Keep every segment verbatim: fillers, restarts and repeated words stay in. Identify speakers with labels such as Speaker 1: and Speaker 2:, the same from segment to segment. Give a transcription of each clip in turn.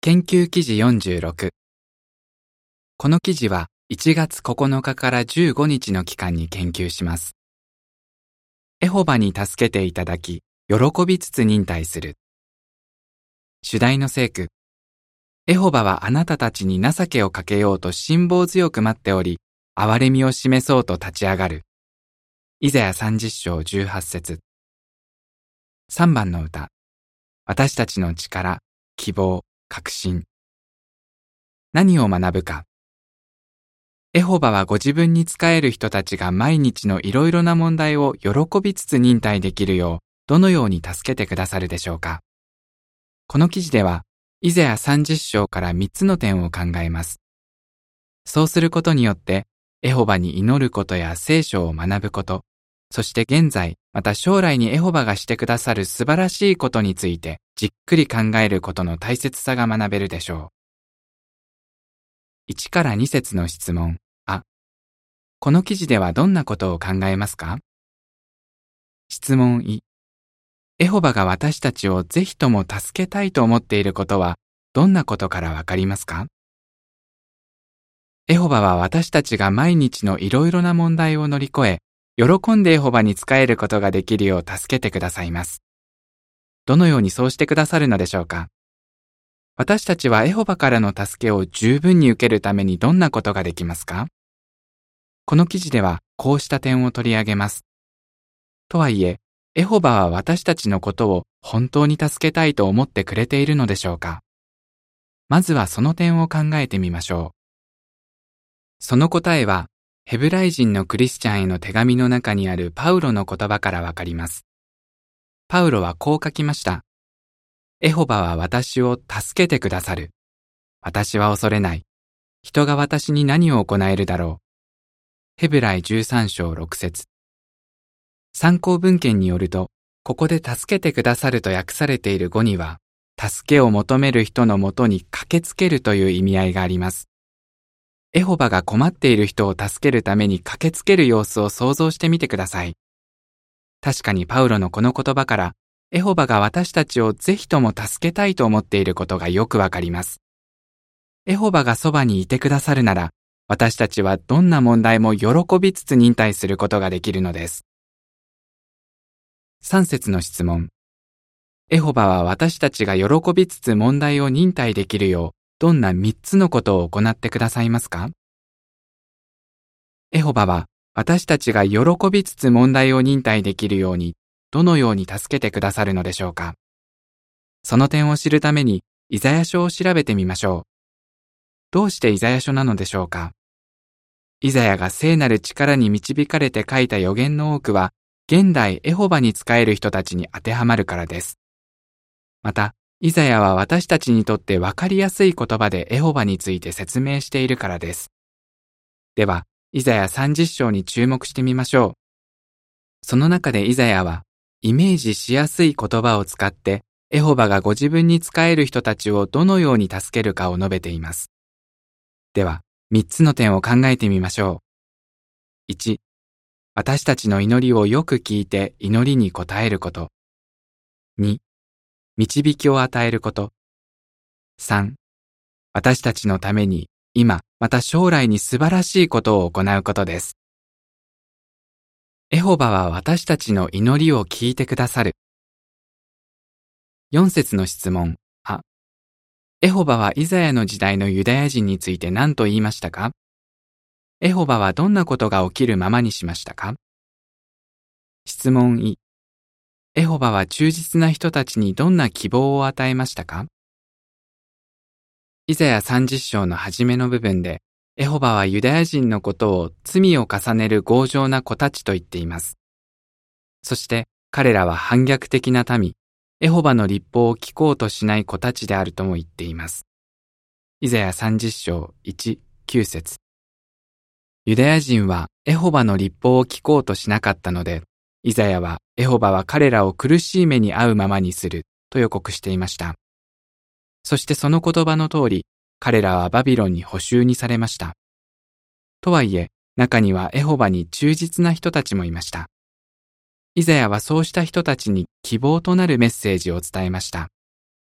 Speaker 1: 研究記事よんじゅうろく。この記事はいちがつここのかからじゅうごにちの期間に研究します。エホバに助けていただき、喜びつつ忍耐する。主題の聖句。エホバはあなたたちに情けをかけようと辛抱強く待っており、憐れみを示そうと立ち上がる。イザヤさんじゅっしょうじゅうはちせつ。さんばんの歌。私たちの力、希望、確信。何を学ぶか。エホバはご自分に仕える人たちが毎日のいろいろな問題を喜びつつ忍耐できるよう、どのように助けてくださるでしょうか。この記事では、イザヤさんじゅっしょうからみっつの点を考えます。そうすることによって、エホバに祈ることや聖書を学ぶこと、そして現在、また将来にエホバがしてくださる素晴らしいことについて、じっくり考えることの大切さが学べるでしょう。いちからにせつの質問。あ、この記事ではどんなことを考えますか？質問い。エホバが私たちをぜひとも助けたいと思っていることは、どんなことからわかりますか？エホバは私たちが毎日のいろいろな問題を乗り越え、喜んでエホバに仕えることができるよう助けてくださいます。どのようにそうしてくださるのでしょうか？私たちはエホバからの助けを十分に受けるためにどんなことができますか？この記事ではこうした点を取り上げます。とはいえ、エホバは私たちのことを本当に助けたいと思ってくれているのでしょうか？まずはその点を考えてみましょう。その答えは、ヘブライ人のクリスチャンへの手紙の中にあるパウロの言葉からわかります。パウロはこう書きました。エホバは私を助けてくださる。私は恐れない。人が私に何を行えるだろう。ヘブライじゅうさんしょうろくせつ。参考文献によると、ここで助けてくださると訳されている語には、助けを求める人のもとに駆けつけるという意味合いがあります。エホバが困っている人を助けるために駆けつける様子を想像してみてください。確かにパウロのこの言葉から、エホバが私たちをぜひとも助けたいと思っていることがよくわかります。エホバがそばにいてくださるなら、私たちはどんな問題も喜びつつ忍耐することができるのです。さんせつの質問。エホバは私たちが喜びつつ問題を忍耐できるよう、どんなみっつのことを行ってくださいますか？エホバは私たちが喜びつつ問題を忍耐できるように、どのように助けてくださるのでしょうか？その点を知るために、イザヤ書を調べてみましょう。どうしてイザヤ書なのでしょうか？イザヤが聖なる力に導かれて書いた預言の多くは、現代エホバに仕える人たちに当てはまるからです。また、イザヤは私たちにとってわかりやすい言葉でエホバについて説明しているからです。では、イザヤさんじゅっしょうに注目してみましょう。その中でイザヤは、イメージしやすい言葉を使って、エホバがご自分に仕える人たちをどのように助けるかを述べています。では、みっつの点を考えてみましょう。いち、私たちの祈りをよく聞いて祈りに応えること。に、導きを与えること。さん、私たちのために今また将来に素晴らしいことを行うことです。エホバは私たちの祈りを聞いてくださる。よんせつの質問。あ、エホバはイザヤの時代のユダヤ人について何と言いましたか？エホバはどんなことが起きるままにしましたか？質問い。エホバは忠実な人たちにどんな希望を与えましたか？イザヤさんじゅっしょうの初めの部分で、エホバはユダヤ人のことを罪を重ねる強情な子たちと言っています。そして彼らは反逆的な民、エホバの律法を聞こうとしない子たちであるとも言っています。イザヤさんじゅっしょういち、きゅうせつ。ユダヤ人はエホバの律法を聞こうとしなかったので、イザヤはエホバは彼らを苦しい目に遭うままにすると予告していました。そしてその言葉の通り、彼らはバビロンに捕囚にされました。とはいえ、中にはエホバに忠実な人たちもいました。イザヤはそうした人たちに希望となるメッセージを伝えました。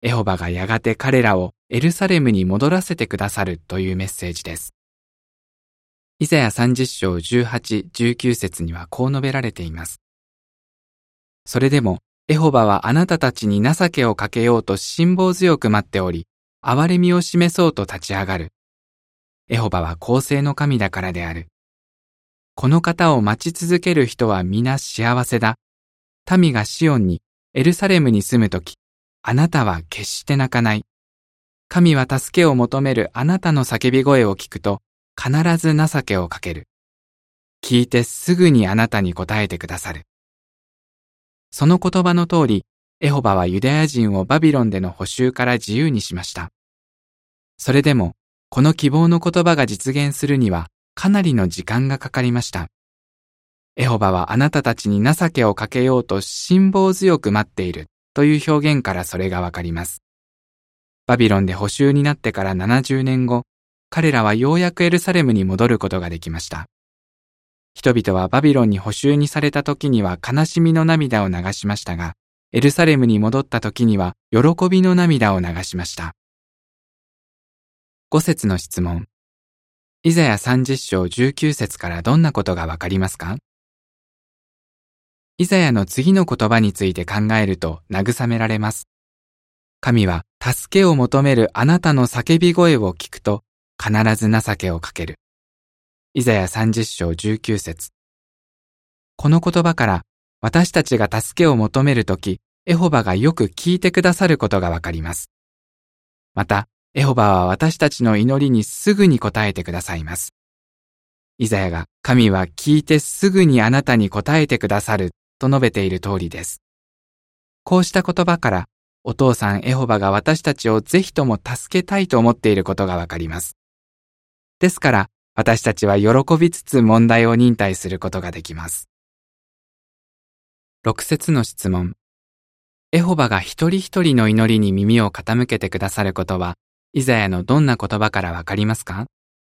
Speaker 1: エホバがやがて彼らをエルサレムに戻らせてくださるというメッセージです。イザヤさんじゅっ章じゅうはち、じゅうきゅう節にはこう述べられています。それでも、エホバはあなたたちに情けをかけようと辛抱強く待っており、憐れみを示そうと立ち上がる。エホバは公正の神だからである。この方を待ち続ける人は皆幸せだ。民がシオンに、エルサレムに住むとき、あなたは決して泣かない。神は助けを求めるあなたの叫び声を聞くと、必ず情けをかける。聞いてすぐにあなたに答えてくださる。その言葉の通り、エホバはユダヤ人をバビロンでの捕囚から自由にしました。それでも、この希望の言葉が実現するには、かなりの時間がかかりました。エホバはあなたたちに情けをかけようと辛抱強く待っているという表現からそれがわかります。バビロンで捕囚になってからななじゅうねんご、彼らはようやくエルサレムに戻ることができました。人々はバビロンに捕囚にされた時には悲しみの涙を流しましたが、エルサレムに戻った時には喜びの涙を流しました。ご節の質問。イザヤさんじゅっ章じゅうきゅう節からどんなことがわかりますか？イザヤの次の言葉について考えると慰められます。神は助けを求めるあなたの叫び声を聞くと必ず情けをかける。イザヤさんじゅっ章じゅうきゅう節。この言葉から私たちが助けを求めるとき、エホバがよく聞いてくださることがわかります。また、エホバは私たちの祈りにすぐに答えてくださいます。イザヤが神は聞いてすぐにあなたに答えてくださると述べている通りです。こうした言葉からお父さんエホバが私たちをぜひとも助けたいと思っていることがわかります。ですから私たちは喜びつつ問題を忍耐することができます。ろく節の質問。エホバが一人一人の祈りに耳を傾けてくださることはイザヤのどんな言葉からわかりますか？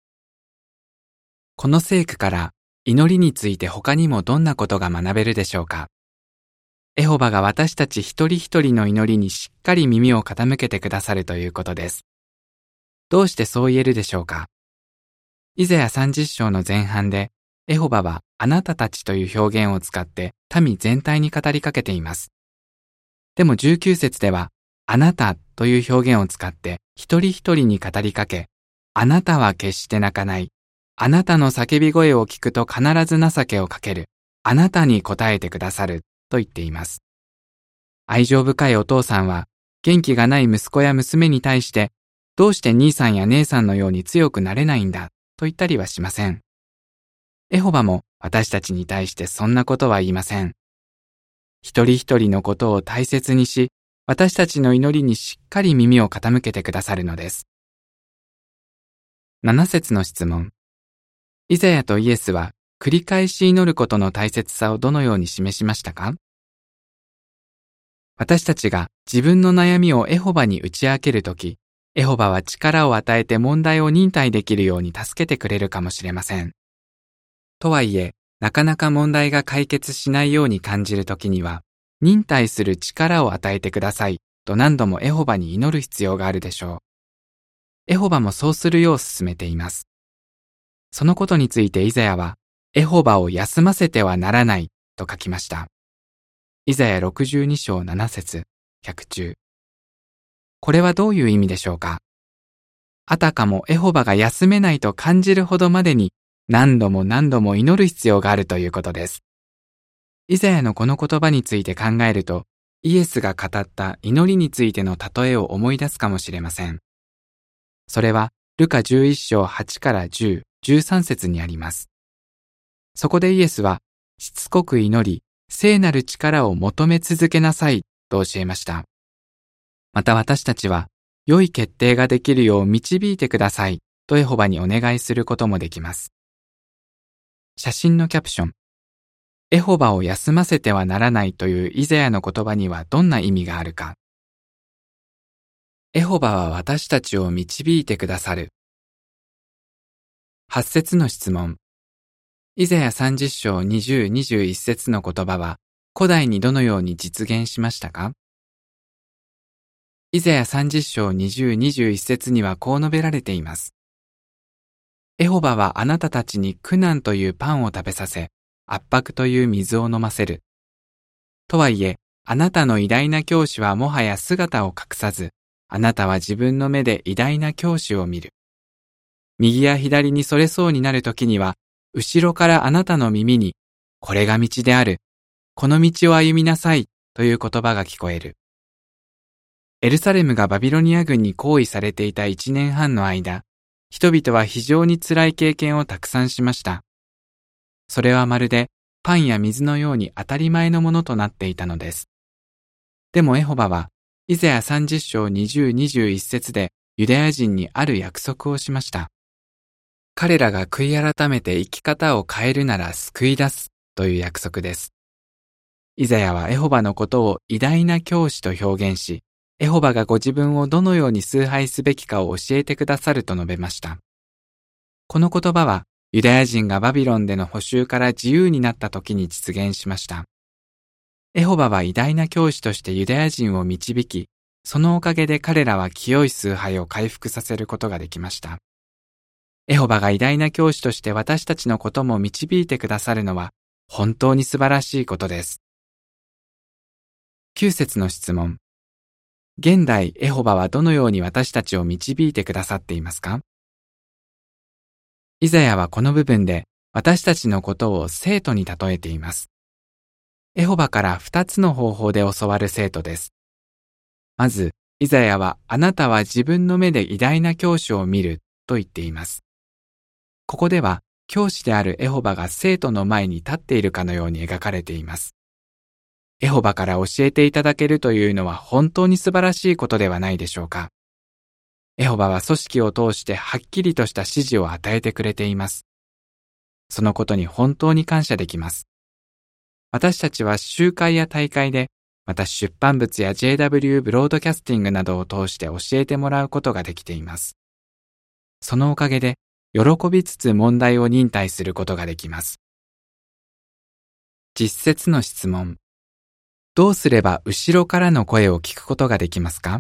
Speaker 1: この聖句から祈りについて他にもどんなことが学べるでしょうか？エホバが私たち一人一人の祈りにしっかり耳を傾けてくださるということです。どうしてそう言えるでしょうか？イザヤさんじゅっ章の前半で、エホバはあなたたちという表現を使って民全体に語りかけています。でもじゅうきゅう節では、あなたという表現を使って一人一人に語りかけ、あなたは決して泣かない。あなたの叫び声を聞くと必ず情けをかける。あなたに答えてくださると言っています。愛情深いお父さんは、元気がない息子や娘に対して、どうして兄さんや姉さんのように強くなれないんだと言ったりはしません。エホバも私たちに対してそんなことは言いません。一人一人のことを大切にし、私たちの祈りにしっかり耳を傾けてくださるのです。なな節の質問。イザヤとイエスは繰り返し祈ることの大切さをどのように示しましたか？私たちが自分の悩みをエホバに打ち明けるとき、エホバは力を与えて問題を忍耐できるように助けてくれるかもしれません。とはいえ、なかなか問題が解決しないように感じるときには、忍耐する力を与えてくださいと何度もエホバに祈る必要があるでしょう。エホバもそうするよう勧めています。そのことについてイザヤは、エホバを休ませてはならないと書きました。イザヤろくじゅうに章なな節、脚注。これはどういう意味でしょうか？あたかもエホバが休めないと感じるほどまでに何度も何度も祈る必要があるということです。イザヤのこの言葉について考えると、イエスが語った祈りについての例えを思い出すかもしれません。それは、ルカじゅういっ章はちからじゅう、じゅうさん節にあります。そこでイエスは、しつこく祈り、聖なる力を求め続けなさいと教えました。また私たちは、良い決定ができるよう導いてくださいとエホバにお願いすることもできます。写真のキャプション。エホバを休ませてはならないというイザヤの言葉にはどんな意味があるか。エホバは私たちを導いてくださる。はち節の質問。イザヤさんじゅっ章にじゅう、にじゅういち節の言葉は古代にどのように実現しましたか？ イザヤさんじゅっ章にじゅう、にじゅういち節にはこう述べられています。エホバはあなたたちに苦難というパンを食べさせ、圧迫という水を飲ませる。とはいえ、あなたの偉大な教師はもはや姿を隠さず、あなたは自分の目で偉大な教師を見る。右や左にそれそうになるときには、後ろからあなたの耳に、これが道である。この道を歩みなさいという言葉が聞こえる。エルサレムがバビロニア軍に包囲されていた一年半の間、人々は非常に辛い経験をたくさんしました。それはまるでパンや水のように当たり前のものとなっていたのです。でもエホバは、イザヤさんじゅっ章にじゅう、にじゅういち節でユダヤ人にある約束をしました。彼らが悔い改めて生き方を変えるなら救い出すという約束です。イザヤはエホバのことを偉大な教師と表現し、エホバがご自分をどのように崇拝すべきかを教えてくださると述べました。この言葉は、ユダヤ人がバビロンでの捕囚から自由になった時に実現しました。エホバは偉大な教師としてユダヤ人を導き、そのおかげで彼らは清い崇拝を回復させることができました。エホバが偉大な教師として私たちのことも導いてくださるのは本当に素晴らしいことです。きゅう節の質問。現代エホバはどのように私たちを導いてくださっていますか？イザヤはこの部分で私たちのことを生徒に例えています。エホバから二つの方法で教わる生徒です。まず、イザヤはあなたは自分の目で偉大な教師を見ると言っています。ここでは教師であるエホバが生徒の前に立っているかのように描かれています。エホバから教えていただけるというのは本当に素晴らしいことではないでしょうか。エホバは組織を通してはっきりとした指示を与えてくれています。そのことに本当に感謝できます。私たちは集会や大会で、また出版物や ジェイダブリュー ブロードキャスティングなどを通して教えてもらうことができています。そのおかげで、喜びつつ問題を忍耐することができます。実節の質問。どうすれば後ろからの声を聞くことができますか？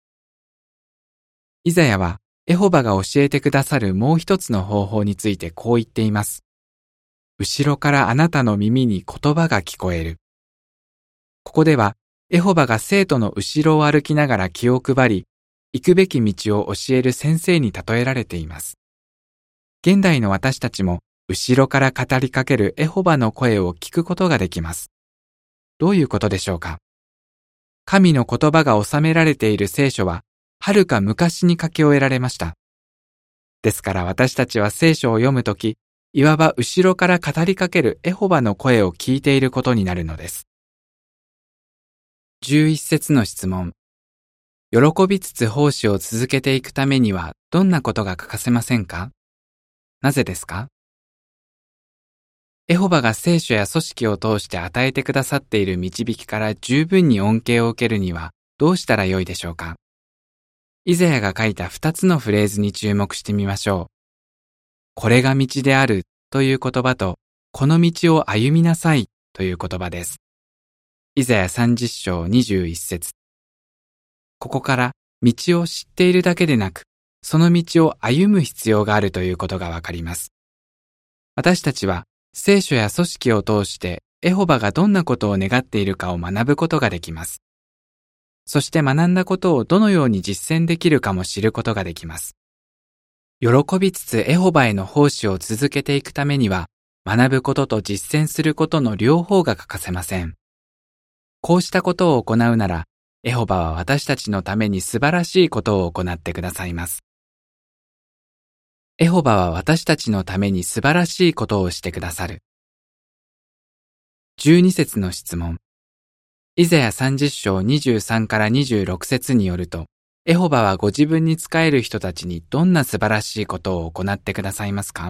Speaker 1: イザヤはエホバが教えてくださるもう一つの方法についてこう言っています。後ろからあなたの耳に言葉が聞こえる。ここではエホバが生徒の後ろを歩きながら気を配り、行くべき道を教える先生に例えられています。現代の私たちも後ろから語りかけるエホバの声を聞くことができます。どういうことでしょうか？神の言葉が収められている聖書は、はるか昔に書き終えられました。ですから私たちは聖書を読むとき、いわば後ろから語りかけるエホバの声を聞いていることになるのです。じゅういち節の質問。喜びつつ奉仕を続けていくためにはどんなことが欠かせませんか？なぜですか？エホバが聖書や組織を通して与えてくださっている導きから十分に恩恵を受けるにはどうしたらよいでしょうか？イザヤが書いた二つのフレーズに注目してみましょう。これが道であるという言葉と、この道を歩みなさいという言葉です。イザヤさんじゅっ章にじゅういち節。ここから道を知っているだけでなく、その道を歩む必要があるということがわかります。私たちは聖書や組織を通してエホバがどんなことを願っているかを学ぶことができます。そして学んだことをどのように実践できるかも知ることができます。喜びつつエホバへの奉仕を続けていくためには、学ぶことと実践することの両方が欠かせません。こうしたことを行うなら、エホバは私たちのために素晴らしいことを行ってくださいます。エホバは私たちのために素晴らしいことをしてくださる。じゅうに節の質問。イザヤさんじゅっ章にじゅうさんからにじゅうろく節によると、エホバはご自分に仕える人たちにどんな素晴らしいことを行ってくださいますか？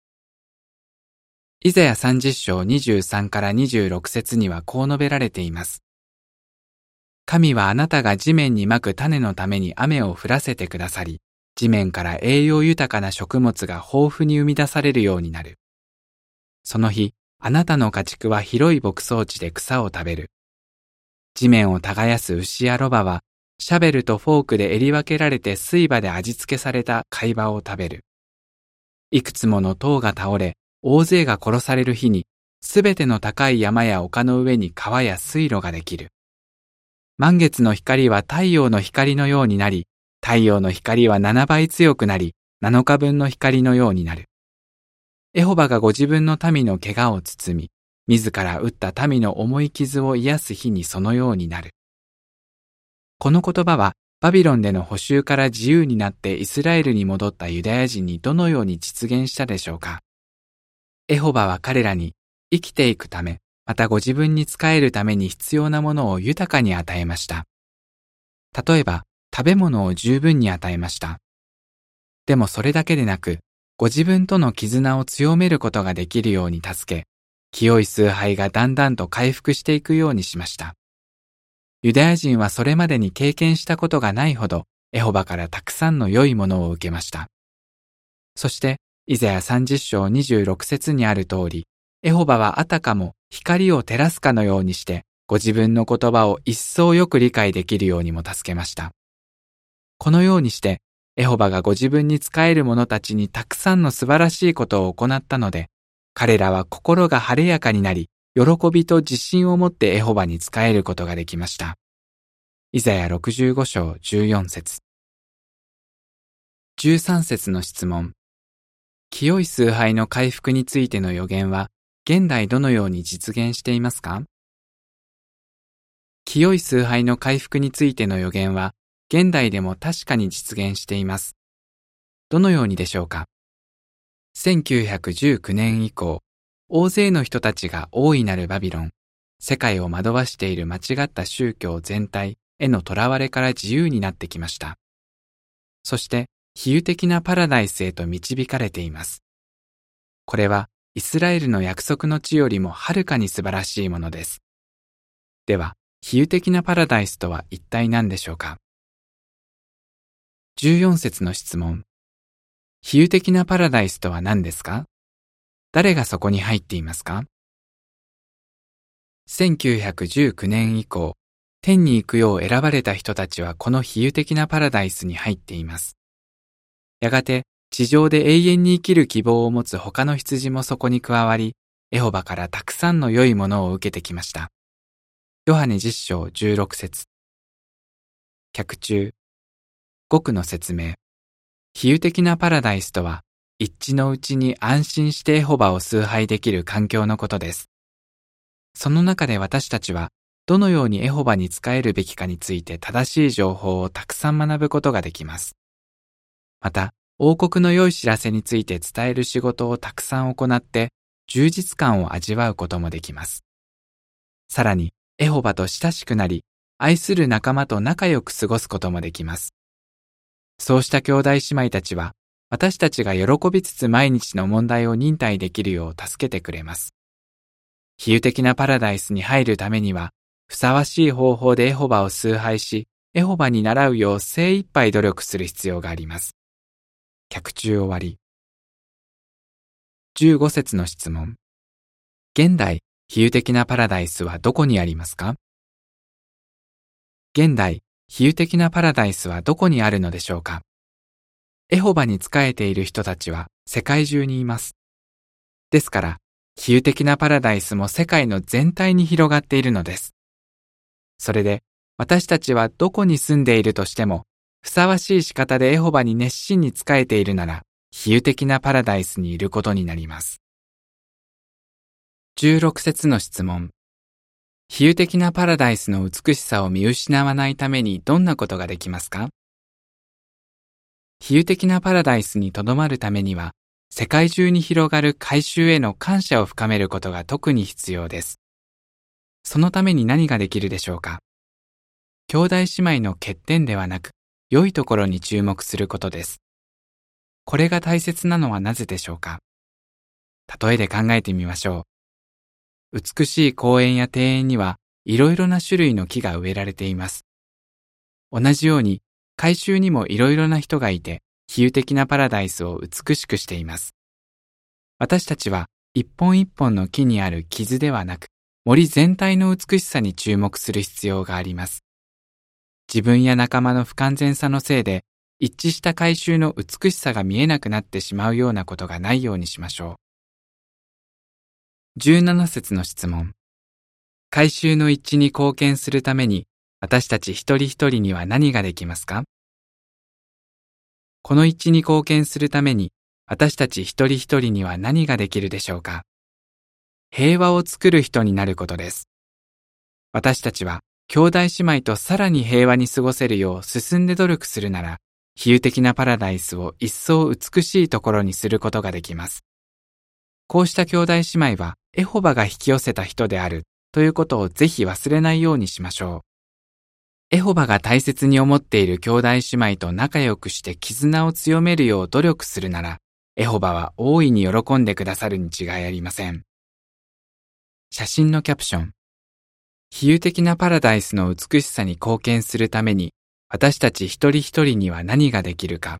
Speaker 1: イザヤさんじゅっ章にじゅうさんからにじゅうろく節にはこう述べられています。神はあなたが地面にまく種のために雨を降らせてくださり、地面から栄養豊かな食物が豊富に生み出されるようになる。その日、あなたの家畜は広い牧草地で草を食べる。地面を耕す牛やロバは、 シャベルとフォークで襟分けられて水場で味付けされた貝羽を食べる。いくつもの塔が倒れ、大勢が殺される日に、すべての高い山や丘の上に川や水路ができる。満月の光は太陽の光のようになり、太陽の光はななばい強くなり、なのかぶんの光のようになる。エホバがご自分の民の怪我を包み、自ら打った民の重い傷を癒す日にそのようになる。この言葉は、バビロンでの捕囚から自由になってイスラエルに戻ったユダヤ人にどのように実現したでしょうか。エホバは彼らに生きていくため、またご自分に仕えるために必要なものを豊かに与えました。例えば、食べ物を十分に与えました。でもそれだけでなく、ご自分との絆を強めることができるように助け、清い崇拝がだんだんと回復していくようにしました。ユダヤ人はそれまでに経験したことがないほど、エホバからたくさんの良いものを受けました。そして、イザヤさんじゅっ章にじゅうろく節にある通り、エホバはあたかも光を照らすかのようにして、ご自分の言葉を一層よく理解できるようにも助けました。このようにして、エホバがご自分に仕える者たちにたくさんの素晴らしいことを行ったので、彼らは心が晴れやかになり、喜びと自信を持ってエホバに仕えることができました。イザヤろくじゅうご章じゅうよん節。じゅうさん節の質問。清い崇拝の回復についての予言は、現代どのように実現していますか？清い崇拝の回復についての予言は、現代でも確かに実現しています。どのようにでしょうか？せんきゅうひゃくじゅうきゅうねん以降、大勢の人たちが大いなるバビロン、世界を惑わしている間違った宗教全体への囚われから自由になってきました。そして、比喩的なパラダイスへと導かれています。これは、イスラエルの約束の地よりもはるかに素晴らしいものです。では、比喩的なパラダイスとは一体何でしょうか？じゅうよん節の質問。比喩的なパラダイスとは何ですか？誰がそこに入っていますか？せんきゅうひゃくじゅうきゅうねん以降、天に行くよう選ばれた人たちはこの比喩的なパラダイスに入っています。やがて、地上で永遠に生きる希望を持つ他の羊もそこに加わり、エホバからたくさんの良いものを受けてきました。ヨハネじゅっ章じゅうろく節。脚注。語句の説明。比喩的なパラダイスとは、一致のうちに安心してエホバを崇拝できる環境のことです。その中で私たちは、どのようにエホバに仕えるべきかについて正しい情報をたくさん学ぶことができます。また、王国の良い知らせについて伝える仕事をたくさん行って、充実感を味わうこともできます。さらに、エホバと親しくなり、愛する仲間と仲良く過ごすこともできます。そうした兄弟姉妹たちは、私たちが喜びつつ毎日の問題を忍耐できるよう助けてくれます。比喩的なパラダイスに入るためには、ふさわしい方法でエホバを崇拝し、エホバに倣うよう精一杯努力する必要があります。脚注終わり。じゅうご節の質問。現代、比喩的なパラダイスはどこにありますか？現代、比喩的なパラダイスはどこにあるのでしょうか？エホバに仕えている人たちは世界中にいます。ですから、比喩的なパラダイスも世界の全体に広がっているのです。それで、私たちはどこに住んでいるとしても、ふさわしい仕方でエホバに熱心に仕えているなら、比喩的なパラダイスにいることになります。じゅうろく節の質問。比喩的なパラダイスの美しさを見失わないためにどんなことができますか？比喩的なパラダイスにとどまるためには、世界中に広がる改宗への感謝を深めることが特に必要です。そのために何ができるでしょうか？兄弟姉妹の欠点ではなく、良いところに注目することです。これが大切なのはなぜでしょうか？例えで考えてみましょう。美しい公園や庭園にはいろいろな種類の木が植えられています。同じように、改宗にもいろいろな人がいて、比喩的なパラダイスを美しくしています。私たちは一本一本の木にある傷ではなく、森全体の美しさに注目する必要があります。 自分や仲間の不完全さのせいで一致した改宗の美しさが見えなくなってしまうようなことがないようにしましょう。じゅうなな節の質問。改宗の一致に貢献するために私たち一人一人には何ができますか？この一致に貢献するために私たち一人一人には何ができるでしょうか？平和を作る人になることです。私たちは兄弟姉妹とさらに平和に過ごせるよう進んで努力するなら、比喩的なパラダイスを一層美しいところにすることができます。こうした兄弟姉妹はエホバが引き寄せた人であるということをぜひ忘れないようにしましょう。エホバが大切に思っている兄弟姉妹と仲良くして絆を強めるよう努力するなら、エホバは大いに喜んでくださるに違いありません。写真のキャプション。比喩的なパラダイスの美しさに貢献するために、私たち一人一人には何ができるか。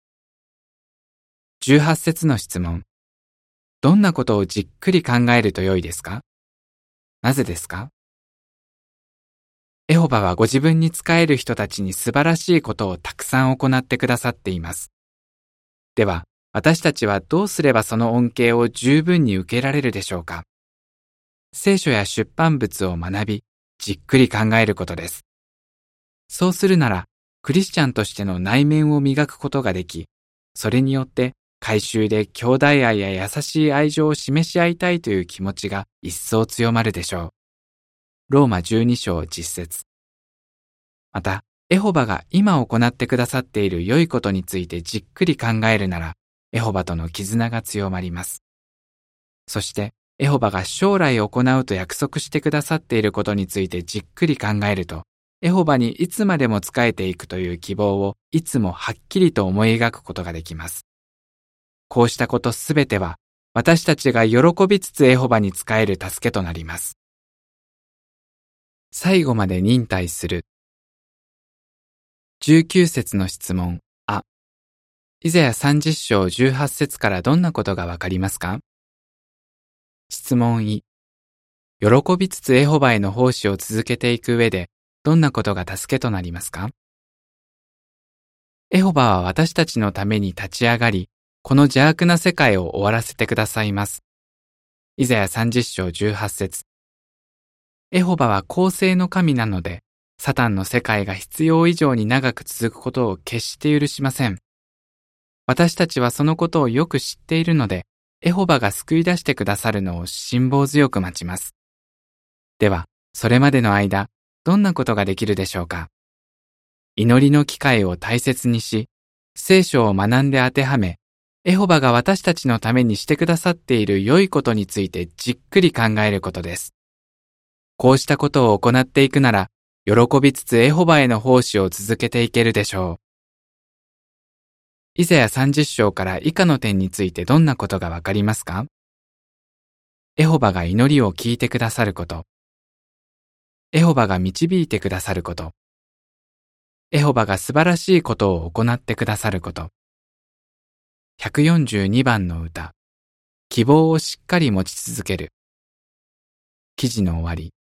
Speaker 1: じゅうはち節の質問。どんなことをじっくり考えると良いですか？なぜですか？エホバはご自分に仕える人たちに素晴らしいことをたくさん行ってくださっています。では、私たちはどうすればその恩恵を十分に受けられるでしょうか？聖書や出版物を学び、じっくり考えることです。そうするなら、クリスチャンとしての内面を磨くことができ、それによって改宗で兄弟愛や優しい愛情を示し合いたいという気持ちが一層強まるでしょう。ローマじゅうに章実節。また、エホバが今行ってくださっている良いことについてじっくり考えるなら、エホバとの絆が強まります。そして、エホバが将来行うと約束してくださっていることについてじっくり考えると、エホバにいつまでも仕えていくという希望をいつもはっきりと思い描くことができます。こうしたことすべては、私たちが喜びつつエホバに仕える助けとなります。最後まで忍耐する。じゅうきゅう節の質問。あ。イザヤさんじゅう章じゅうはち節からどんなことがわかりますか？質問い。喜びつつエホバへの奉仕を続けていく上で、どんなことが助けとなりますか？エホバは私たちのために立ち上がり、この邪悪な世界を終わらせてくださいます。イザヤさんじゅう章じゅうはち節。エホバは公正の神なので、サタンの世界が必要以上に長く続くことを決して許しません。私たちはそのことをよく知っているので、エホバが救い出してくださるのを辛抱強く待ちます。では、それまでの間、どんなことができるでしょうか？祈りの機会を大切にし、聖書を学んで当てはめ、エホバが私たちのためにしてくださっている良いことについてじっくり考えることです。こうしたことを行っていくなら、喜びつつエホバへの奉仕を続けていけるでしょう。イザヤさんじゅう章から以下の点についてどんなことがわかりますか？エホバが祈りを聞いてくださること。エホバが導いてくださること。エホバが素晴らしいことを行ってくださること。ひゃくよんじゅうにばんの歌。希望をしっかり持ち続ける。記事の終わり。